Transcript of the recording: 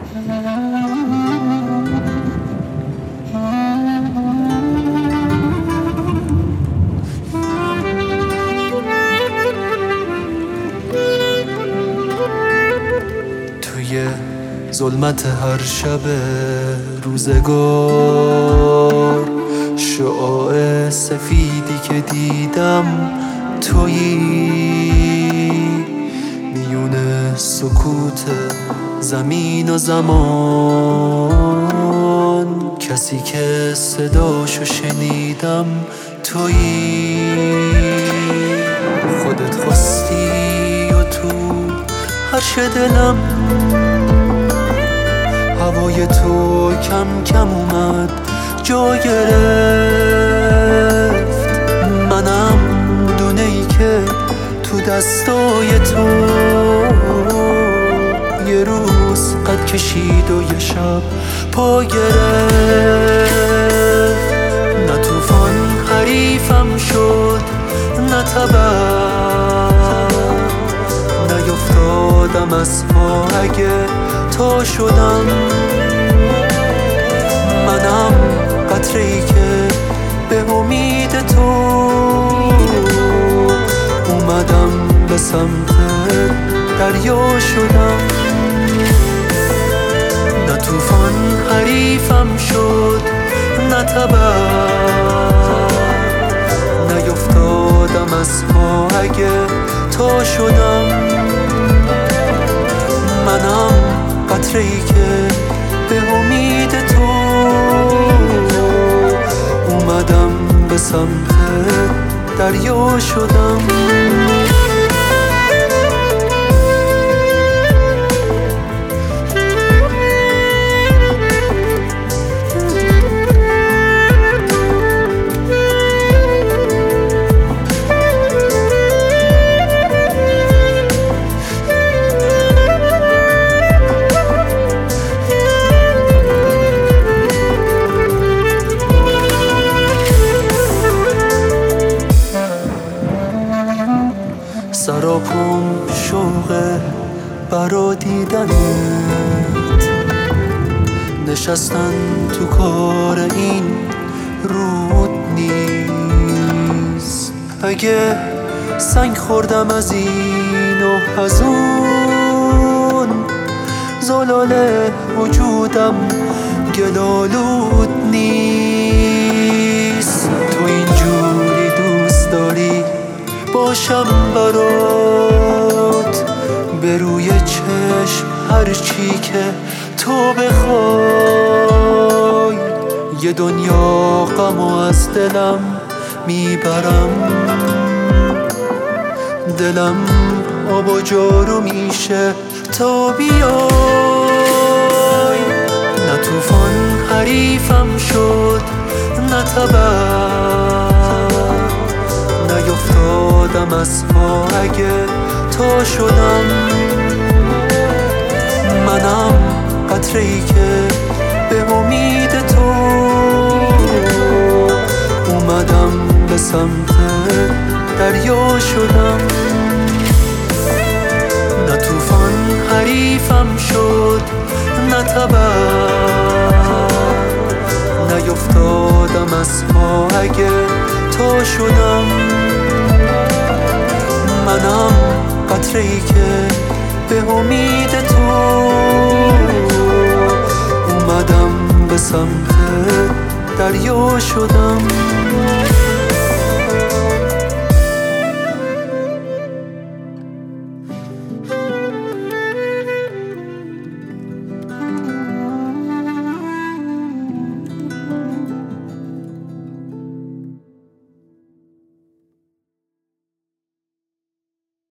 توی ظلمت هر شب روزگار شعاع سفیدی که دیدم تویی، میون سکوت زمین و زمان کسی که صداشو شنیدم تویی. خودت خواستی و تو هرش دلم هوای تو کم کم اومد جا گرفت. منم دونه ای که تو دستای تو یه روز قد کشید و یه شب پا گرفت. نه طوفان حریفم شد نه تبر، نیفتادم از پا اگه تا شدم. منم قطره ای که به امید تو اومدم به سمت دریا شدم. نه طوفان حریفم شد نه تبر، نیفتادم از پا اگه تا شدم. منم قطره ای که به امید تو اومدم به سمت دریا شدم. سراپم شوقه برا دیدنت، نشستن تو کار این رود نیست. اگه سنگ خوردم از این و از اون، زلال وجودم گلالود نیست. تو اینجوری دوست داری باشم برات، به روی چشم هرچی که تو بخوای. یه دنیا غمو از دلم میبرم، دلم آب و جارو میشه تا بیای. نه طوفان حریفم شد نه تبر، نیفتادم از پا اگه تا شدم. منم قطره ای که به امید تو اومدم به سمت دریا شدم. نه طوفان حریفم شد نه تبر، نیفتادم از پا اگه تا شدم. منم قطره ای که به امید تو اومدم به سمت دریا شدم.